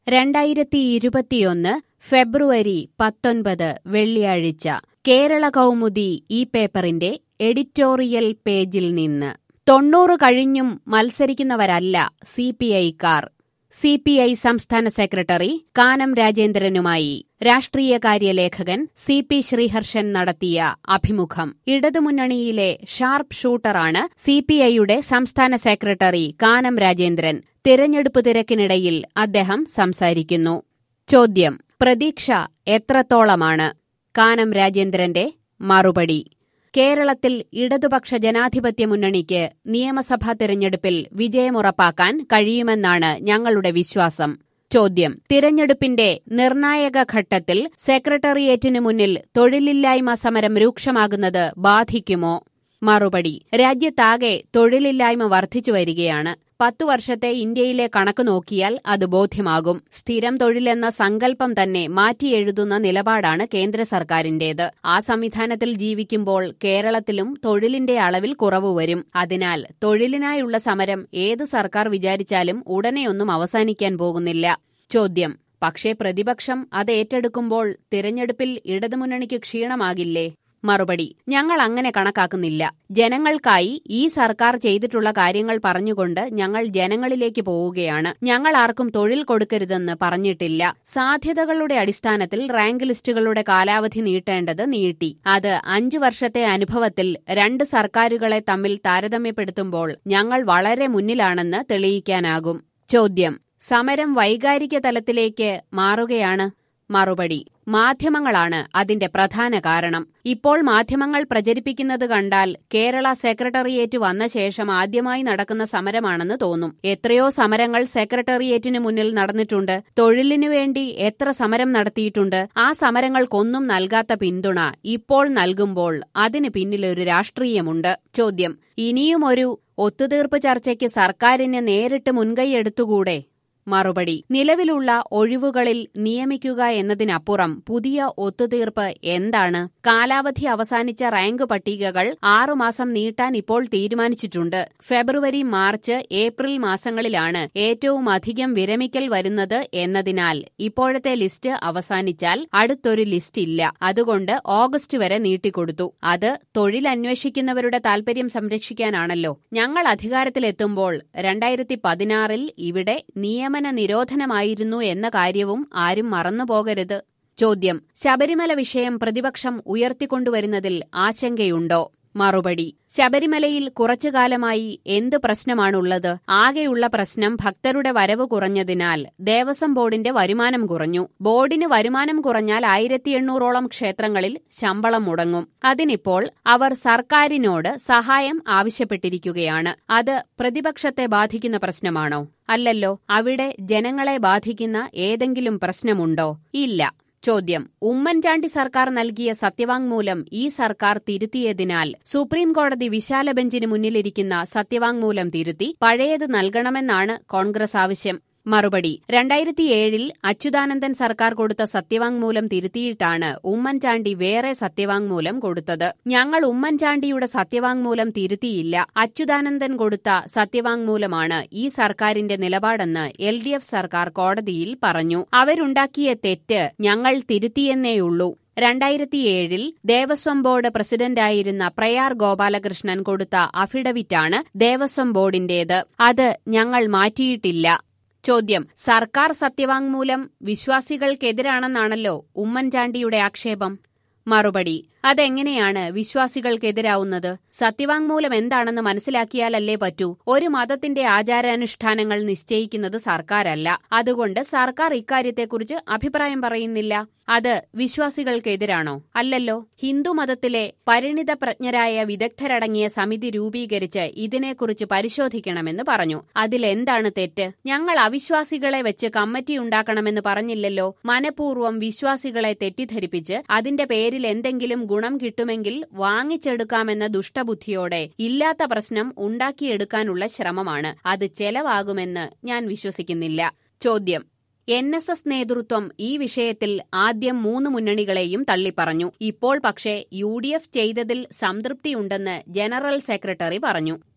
2021 ഫെബ്രുവരി 19 വെള്ളിയാഴ്ച കേരള കൗമുദി ഈ പേപ്പറിന്റെ എഡിറ്റോറിയൽ പേജിൽ നിന്ന് 90 കഴിഞ്ഞും മത്സരിക്കുന്നവരല്ല സിപിഐക്കാർ. സിപിഐ സംസ്ഥാന സെക്രട്ടറി കാനം രാജേന്ദ്രനുമായി രാഷ്ട്രീയകാര്യ ലേഖകൻ സി.പി. ശ്രീഹർഷൻ നടത്തിയ അഭിമുഖം. ഇടതുമുന്നണിയിലെ ഷാർപ്പ് ഷൂട്ടറാണ് സിപിഐയുടെ സംസ്ഥാന സെക്രട്ടറി കാനം രാജേന്ദ്രൻ. തിരഞ്ഞെടുപ്പ് തിരക്കിനിടയിൽ അദ്ദേഹം സംസാരിക്കുന്നു. ചോദ്യം: പ്രതീക്ഷ എത്രത്തോളമാണ്? കാനം രാജേന്ദ്രന്റെ മറുപടി: കേരളത്തിൽ ഇടതുപക്ഷ ജനാധിപത്യ മുന്നണിക്ക് നിയമസഭാ തിരഞ്ഞെടുപ്പിൽ വിജയമുറപ്പാക്കാൻ കഴിയുമെന്നാണ് ഞങ്ങളുടെ വിശ്വാസം. ചോദ്യം: തിരഞ്ഞെടുപ്പിന്റെ നിർണായക ഘട്ടത്തിൽ സെക്രട്ടേറിയറ്റിനു മുന്നിൽ തൊഴിലില്ലായ്മ സമരം രൂക്ഷമാകുന്നത് ബാധിക്കുമോ? മറുപടി: രാജ്യത്താകെ തൊഴിലില്ലായ്മ വർദ്ധിച്ചു വരികയാണ്. 10 വർഷത്തെ ഇന്ത്യയിലെ കണക്ക് നോക്കിയാൽ അത് ബോധ്യമാകും. സ്ഥിരം തൊഴിലെന്ന സങ്കല്പം തന്നെ മാറ്റിയെഴുതുന്ന നിലപാടാണ് കേന്ദ്ര സർക്കാരിന്റേത്. ആ സംവിധാനത്തിൽ ജീവിക്കുമ്പോൾ കേരളത്തിലും തൊഴിലിന്റെ അളവിൽ കുറവ് വരും. അതിനാൽ തൊഴിലിനായുള്ള സമരം ഏത് സർക്കാർ വിചാരിച്ചാലും ഉടനെയൊന്നും അവസാനിക്കാൻ പോകുന്നില്ല. ചോദ്യം: പക്ഷേ പ്രതിപക്ഷം അത് ഏറ്റെടുക്കുമ്പോൾ തിരഞ്ഞെടുപ്പിൽ ഇടതുമുന്നണിക്ക് ക്ഷീണമാകില്ലേ? മറുപടി: ഞങ്ങൾ അങ്ങനെ കണക്കാക്കുന്നില്ല. ജനങ്ങൾക്കായി ഈ സർക്കാർ ചെയ്തിട്ടുള്ള കാര്യങ്ങൾ പറഞ്ഞുകൊണ്ട് ഞങ്ങൾ ജനങ്ങളിലേക്ക് പോവുകയാണ്. ഞങ്ങൾ ആർക്കും തൊഴിൽ കൊടുക്കരുതെന്ന് പറഞ്ഞിട്ടില്ല. സാധ്യതകളുടെ അടിസ്ഥാനത്തിൽ റാങ്ക് ലിസ്റ്റുകളുടെ കാലാവധി നീട്ടേണ്ടത് നീട്ടി. അത് 5 വർഷത്തെ അനുഭവത്തിൽ 2 സർക്കാരുകളെ തമ്മിൽ താരതമ്യപ്പെടുത്തുമ്പോൾ ഞങ്ങൾ വളരെ മുന്നിലാണെന്ന് തെളിയിക്കാനാകും. ചോദ്യം: സമരം വൈകാരിക തലത്തിലേക്ക് മാറുകയാണ്. മറുപടി: മാധ്യമങ്ങളാണ് അതിന്റെ പ്രധാന കാരണം. ഇപ്പോൾ മാധ്യമങ്ങൾ പ്രചരിപ്പിക്കുന്നത് കണ്ടാൽ കേരള സെക്രട്ടേറിയറ്റ് വന്ന ശേഷം ആദ്യമായി നടക്കുന്ന സമരമാണെന്ന് തോന്നും. എത്രയോ സമരങ്ങൾ സെക്രട്ടേറിയറ്റിന് മുന്നിൽ നടന്നിട്ടുണ്ട്. തൊഴിലിനു വേണ്ടി എത്ര സമരം നടത്തിയിട്ടുണ്ട്. ആ സമരങ്ങൾക്കൊന്നും നൽകാത്ത പിന്തുണ ഇപ്പോൾ നൽകുമ്പോൾ അതിന് പിന്നിലൊരു രാഷ്ട്രീയമുണ്ട്. ചോദ്യം: ഇനിയും ഒരു ഒത്തുതീർപ്പ് ചർച്ചയ്ക്ക് സർക്കാരിന് നേരിട്ട് മുൻകൈയെടുത്തുകൂടെ? മറുപടി: നിലവിലുള്ള ഒഴിവുകളിൽ നിയമിക്കുക എന്നതിനപ്പുറം പുതിയ ഒത്തുതീർപ്പ് എന്താണ്? കാലാവധി അവസാനിച്ച റാങ്ക് പട്ടികകൾ 6 മാസം നീട്ടാൻ ഇപ്പോൾ തീരുമാനിച്ചിട്ടുണ്ട്. ഫെബ്രുവരി, മാർച്ച്, ഏപ്രിൽ മാസങ്ങളിലാണ് ഏറ്റവും അധികം വിരമിക്കൽ വരുന്നത് എന്നതിനാൽ ഇപ്പോഴത്തെ ലിസ്റ്റ് അവസാനിച്ചാൽ അടുത്തൊരു ലിസ്റ്റ് ഇല്ല. അതുകൊണ്ട് ഓഗസ്റ്റ് വരെ നീട്ടിക്കൊടുത്തു. അത് തൊഴിലന്വേഷിക്കുന്നവരുടെ താൽപര്യം സംരക്ഷിക്കാനാണല്ലോ. ഞങ്ങൾ അധികാരത്തിലെത്തുമ്പോൾ 2016 ഇവിടെ നിയമന നിരോധനമായിരുന്നു എന്ന കാര്യവും ആരും മറന്നുപോകരുത്. ചോദ്യം: ശബരിമല വിഷയം പ്രതിപക്ഷം ഉയർത്തിക്കൊണ്ടുവരുന്നതിൽ ആശങ്കയുണ്ടോ? മറുപടി: ശബരിമലയിൽ കുറച്ചുകാലമായി എന്ത് പ്രശ്നമാണുള്ളത്? ആകെയുള്ള പ്രശ്നം ഭക്തരുടെ വരവ് കുറഞ്ഞതിനാൽ ദേവസ്വം ബോർഡിന്റെ വരുമാനം കുറഞ്ഞു. ബോർഡിന് വരുമാനം കുറഞ്ഞാൽ 1800ഓളം ക്ഷേത്രങ്ങളിൽ ശമ്പളം മുടങ്ങും. അതിനിപ്പോൾ അവർ സർക്കാരിനോട് സഹായം ആവശ്യപ്പെട്ടിരിക്കുകയാണ്. അത് പ്രതിപക്ഷത്തെ ബാധിക്കുന്ന പ്രശ്നമാണോ? അല്ലല്ലോ. അവിടെ ജനങ്ങളെ ബാധിക്കുന്ന ഏതെങ്കിലും പ്രശ്നമുണ്ടോ? ഇല്ല. ചോദ്യം: ഉമ്മൻചാണ്ടി സർക്കാർ നൽകിയ സത്യവാങ്മൂലം ഈ സർക്കാർ തിരുത്തിയതിനാൽ സുപ്രീംകോടതി വിശാല ബെഞ്ചിന് മുന്നിലിരിക്കുന്ന സത്യവാങ്മൂലം തിരുത്തി പഴയത് നൽകണമെന്നാണ് കോൺഗ്രസ് ആവശ്യം. മറുപടി: 2007 അച്യുതാനന്ദൻ സർക്കാർ കൊടുത്ത സത്യവാങ്മൂലം തിരുത്തിയിട്ടാണ് ഉമ്മൻചാണ്ടി വേറെ സത്യവാങ്മൂലം കൊടുത്തത്. ഞങ്ങൾ ഉമ്മൻചാണ്ടിയുടെ സത്യവാങ്മൂലം തിരുത്തിയില്ല. അച്യുതാനന്ദൻ കൊടുത്ത സത്യവാങ്മൂലമാണ് ഈ സർക്കാരിന്റെ നിലപാടെന്ന് LDF സർക്കാർ കോടതിയിൽ പറഞ്ഞു. അവരുണ്ടാക്കിയ തെറ്റ് ഞങ്ങൾ തിരുത്തിയെന്നേയുള്ളൂ. 2007 ദേവസ്വം ബോർഡ് പ്രസിഡന്റായിരുന്ന പ്രയാർ ഗോപാലകൃഷ്ണൻ കൊടുത്ത അഫിഡവിറ്റാണ് ദേവസ്വം ബോർഡിന്റേത്. അത് ഞങ്ങൾ മാറ്റിയിട്ടില്ല. ചോദ്യം: സർക്കാർ സത്യവാങ്മൂലം വിശ്വാസികൾക്കെതിരാണെന്നാണല്ലോ ഉമ്മൻചാണ്ടിയുടെ ആക്ഷേപം. മറുപടി: അതെങ്ങനെയാണ് വിശ്വാസികൾക്കെതിരാവുന്നത്? സത്യവാങ്മൂലം എന്താണെന്ന് മനസ്സിലാക്കിയാലല്ലേ പറ്റൂ. ഒരു മതത്തിന്റെ ആചാരാനുഷ്ഠാനങ്ങൾ നിശ്ചയിക്കുന്നത് സർക്കാരല്ല. അതുകൊണ്ട് സർക്കാർ ഇക്കാര്യത്തെക്കുറിച്ച് അഭിപ്രായം പറയുന്നില്ല. അത് വിശ്വാസികൾക്കെതിരാണോ? അല്ലല്ലോ. ഹിന്ദുമതത്തിലെ പരിണിതപ്രജ്ഞരായ വിദഗ്ധരടങ്ങിയ സമിതി രൂപീകരിച്ച് ഇതിനെക്കുറിച്ച് പരിശോധിക്കണമെന്ന് പറഞ്ഞു. അതിലെന്താണ് തെറ്റ്? ഞങ്ങൾ അവിശ്വാസികളെ വെച്ച് കമ്മിറ്റി ഉണ്ടാക്കണമെന്ന് പറഞ്ഞില്ലല്ലോ. മനഃപൂർവ്വം വിശ്വാസികളെ തെറ്റിദ്ധരിപ്പിച്ച് അതിന്റെ പേരിൽ എന്തെങ്കിലും ഗുണം കിട്ടുമെങ്കിൽ വാങ്ങിച്ചെടുക്കാമെന്ന ദുഷ്ടബുദ്ധിയോടെ ഇല്ലാത്ത പ്രശ്നം ഉണ്ടാക്കിയെടുക്കാനുള്ള ശ്രമമാണ്. അത് ചെലവാകുമെന്ന് ഞാൻ വിശ്വസിക്കുന്നില്ല. ചോദ്യം: NSS നേതൃത്വം ഈ വിഷയത്തിൽ ആദ്യം 3 മുന്നണികളെയും തള്ളിപ്പറഞ്ഞു. ഇപ്പോൾ പക്ഷേ UDF ചെയ്തതിൽ സംതൃപ്തിയുണ്ടെന്ന് ജനറൽ സെക്രട്ടറി പറഞ്ഞു.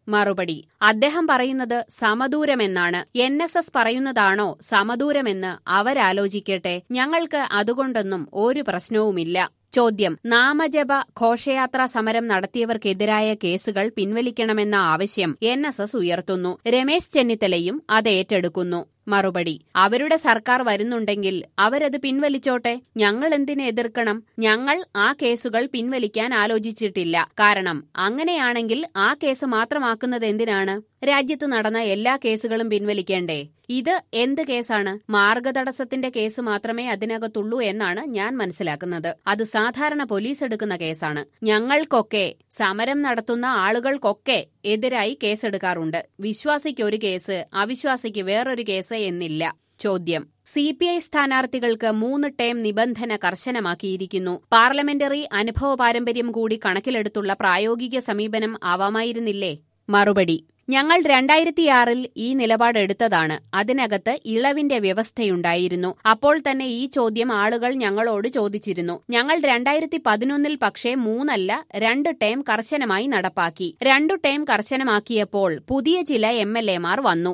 മറുപടി: അദ്ദേഹം പറയുന്നത് സമദൂരമെന്നാണ്. NSS പറയുന്നതാണോ സമദൂരമെന്ന് അവരാലോചിക്കട്ടെ. ഞങ്ങൾക്ക് അതുകൊണ്ടൊന്നും ഒരു പ്രശ്നവുമില്ല. ചോദ്യം: നാമജപ ഘോഷയാത്രാ സമരം നടത്തിയവർക്കെതിരായ കേസുകൾ പിൻവലിക്കണമെന്ന ആവശ്യം NSS ഉയർത്തുന്നു. രമേശ് ചെന്നിത്തലയും അത് ഏറ്റെടുക്കുന്നു. മറുപടി: അവരുടെ സർക്കാർ വരുന്നുണ്ടെങ്കിൽ അവരത് പിൻവലിച്ചോട്ടെ. ഞങ്ങൾ എന്തിന് എതിർക്കണം? ഞങ്ങൾ ആ കേസുകൾ പിൻവലിക്കാൻ ആലോചിച്ചിട്ടില്ല. കാരണം അങ്ങനെയാണെങ്കിൽ ആ കേസ് മാത്രമാക്കുന്നത് എന്തിനാണ്? രാജ്യത്ത് നടന്ന എല്ലാ കേസുകളും പിൻവലിക്കേണ്ടേ? ഇത് എന്ത് കേസാണ്? മാർഗതടസ്സത്തിന്റെ കേസ് മാത്രമേ അതിനകത്തുള്ളൂ എന്നാണ് ഞാൻ മനസ്സിലാക്കുന്നത്. അത് സാധാരണ പോലീസ് എടുക്കുന്ന കേസാണ്. ഞങ്ങൾക്കൊക്കെ, സമരം നടത്തുന്ന ആളുകൾക്കൊക്കെ എതിരായി കേസെടുക്കാറുണ്ട്. വിശ്വാസിക്ക് ഒരു കേസ്, അവിശ്വാസിക്ക് വേറൊരു കേസ് എന്നില്ല. ചോദ്യം: CPI സ്ഥാനാർത്ഥികൾക്ക് 3 ടേം നിബന്ധന കർശനമാക്കിയിരിക്കുന്നു. പാർലമെന്ററി അനുഭവ പാരമ്പര്യം കൂടി കണക്കിലെടുത്തുള്ള പ്രായോഗിക സമീപനം ആവാമായിരുന്നില്ലേ? മറുപടി: ഞങ്ങൾ 2006 ഈ നിലപാടെടുത്തതാണ്. അതിനകത്ത് ഇളവിന്റെ വ്യവസ്ഥയുണ്ടായിരുന്നു. അപ്പോൾ തന്നെ ഈ ചോദ്യം ആളുകൾ ഞങ്ങളോട് ചോദിച്ചിരുന്നു. ഞങ്ങൾ 2011 പക്ഷേ 3 അല്ല 2 ടേം കർശനമായി നടപ്പാക്കി. 2 ടേം കർശനമാക്കിയപ്പോൾ പുതിയ ചില MLA-മാർ വന്നു.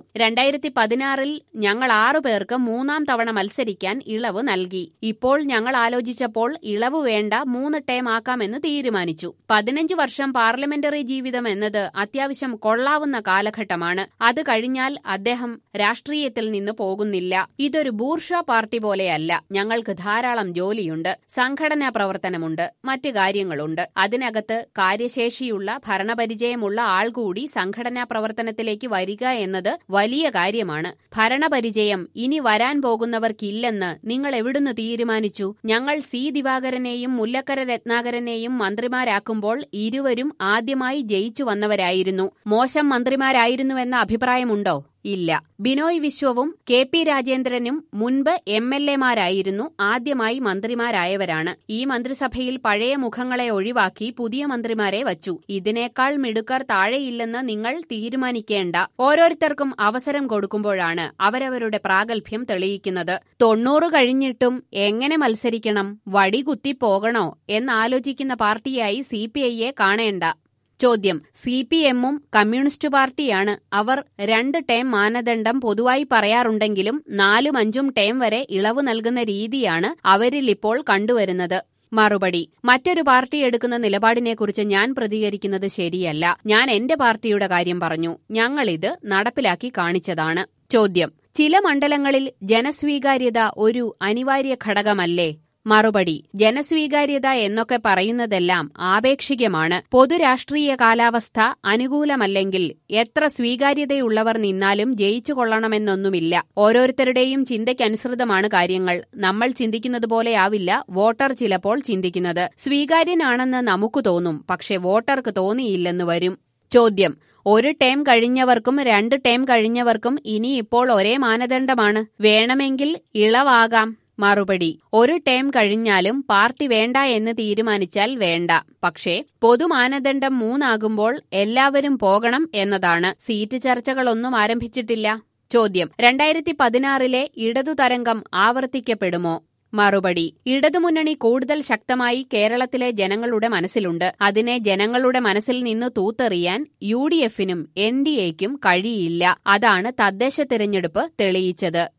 2016 ഞങ്ങൾ 6 പേർക്ക് 3ാം തവണ മത്സരിക്കാൻ ഇളവ് നൽകി. ഇപ്പോൾ ഞങ്ങൾ ആലോചിച്ചപ്പോൾ ഇളവ് വേണ്ട, 3 ടേം ആക്കാമെന്ന് തീരുമാനിച്ചു. 15 വർഷം പാർലമെന്ററി ജീവിതം എന്നത് അത്യാവശ്യം കൊള്ളാവുന്ന കാലഘട്ടമാണ്. അത് കഴിഞ്ഞാൽ അദ്ദേഹം രാഷ്ട്രീയത്തിൽ നിന്ന് പോകുന്നില്ല. ഇതൊരു ബൂർഷ്വാ പാർട്ടി പോലെയല്ല. ഞങ്ങൾക്ക് ധാരാളം ജോലിയുണ്ട്, സംഘടനാ പ്രവർത്തനമുണ്ട്, മറ്റു കാര്യങ്ങളുണ്ട്. അതിനകത്ത് കാര്യശേഷിയുള്ള, ഭരണപരിചയമുള്ള ആൾ കൂടി സംഘടനാ പ്രവർത്തനത്തിലേക്ക് വരിക എന്നത് വലിയ കാര്യമാണ്. ഭരണപരിചയം ഇനി വരാൻ പോകുന്നവർക്കില്ലെന്ന് നിങ്ങൾ എവിടുന്ന് തീരുമാനിച്ചു? ഞങ്ങൾ C. ദിവാകരനെയും മുല്ലക്കര രത്നാകരനെയും മന്ത്രിമാരാക്കുമ്പോൾ ഇരുവരും ആദ്യമായി ജയിച്ചു വന്നവരായിരുന്നു. മോശം മന്ത്രിമാരായിരുന്നുവെന്ന അഭിപ്രായമുണ്ടോ? ഇല്ല. ബിനോയ് വിശ്വവും KP രാജേന്ദ്രനും മുൻപ് MLA-മാരായിരുന്നു. ആദ്യമായി മന്ത്രിമാരായവരാണ്. ഈ മന്ത്രിസഭയിൽ പഴയ മുഖങ്ങളെ ഒഴിവാക്കി പുതിയ മന്ത്രിമാരെ വച്ചു. ഇതിനേക്കാൾ മിടുക്കർ താഴെയില്ലെന്ന് നിങ്ങൾ തീരുമാനിക്കേണ്ട. ഓരോരുത്തർക്കും അവസരം കൊടുക്കുമ്പോഴാണ് അവരവരുടെ പ്രാഗൽഭ്യം തെളിയിക്കുന്നത്. 90 കഴിഞ്ഞിട്ടും എങ്ങനെ മത്സരിക്കണം, വടികുത്തി പോകണോ എന്നാലോചിക്കുന്ന പാർട്ടിയായി CPI-യെ കാണേണ്ട. ചോദ്യം: CPM-ഉം കമ്മ്യൂണിസ്റ്റ് പാർട്ടിയാണ്. അവർ 2 ടേം മാനദണ്ഡം പൊതുവായി പറയാറുണ്ടെങ്കിലും 4ഉം 5ഉം ടേം വരെ ഇളവ് നൽകുന്ന രീതിയാണ് അവരിലിപ്പോൾ കണ്ടുവരുന്നത്. മറുപടി: മറ്റൊരു പാർട്ടി എടുക്കുന്ന നിലപാടിനെക്കുറിച്ച് ഞാൻ പ്രതികരിക്കുന്നത് ശരിയല്ല. ഞാൻ എന്റെ പാർട്ടിയുടെ കാര്യം പറഞ്ഞു. ഞങ്ങളിത് നടപ്പിലാക്കി കാണിച്ചതാണ്. ചോദ്യം: ചില മണ്ഡലങ്ങളിൽ ജനസ്വീകാര്യത ഒരു അനിവാര്യ ഘടകമല്ലേ? മറുപടി: ജനസ്വീകാര്യത എന്നൊക്കെ പറയുന്നതെല്ലാം ആപേക്ഷികമാണ്. പൊതുരാഷ്ട്രീയ കാലാവസ്ഥ അനുകൂലമല്ലെങ്കിൽ എത്ര സ്വീകാര്യതയുള്ളവർ നിന്നാലും ജയിച്ചു കൊള്ളണമെന്നൊന്നുമില്ല. ഓരോരുത്തരുടെയും ചിന്തയ്ക്കനുസൃതമാണ് കാര്യങ്ങൾ. നമ്മൾ ചിന്തിക്കുന്നത് പോലെയാവില്ല വോട്ടർ ചിലപ്പോൾ ചിന്തിക്കുന്നത്. സ്വീകാര്യനാണെന്ന് നമുക്ക് തോന്നും, പക്ഷെ വോട്ടർക്ക് തോന്നിയില്ലെന്ന് വരും. ചോദ്യം: 1 ടേം കഴിഞ്ഞവർക്കും 2 ടേം കഴിഞ്ഞവർക്കും ഇനിയിപ്പോൾ ഒരേ മാനദണ്ഡമാണ്. വേണമെങ്കിൽ ഇളവാകാം. മറുപടി: 1 ടേം കഴിഞ്ഞാലും പാർട്ടി വേണ്ട എന്ന് തീരുമാനിച്ചാൽ വേണ്ട. പക്ഷേ പൊതുമാനദണ്ഡം 3 ആകുമ്പോൾ എല്ലാവരും പോകണം എന്നതാണ്. സീറ്റ് ചർച്ചകളൊന്നും ആരംഭിച്ചിട്ടില്ല. ചോദ്യം: 2016 ഇടതു തരംഗം ആവർത്തിക്കപ്പെടുമോ? മറുപടി: ഇടതുമുന്നണി കൂടുതൽ ശക്തമായി കേരളത്തിലെ ജനങ്ങളുടെ മനസ്സിലുണ്ട്. അതിനെ ജനങ്ങളുടെ മനസ്സിൽ നിന്ന് തൂത്തെറിയാൻ UDF-നും NDA-യ്ക്കും കഴിയില്ല. അതാണ് തദ്ദേശ തിരഞ്ഞെടുപ്പ് തെളിയിച്ചത്.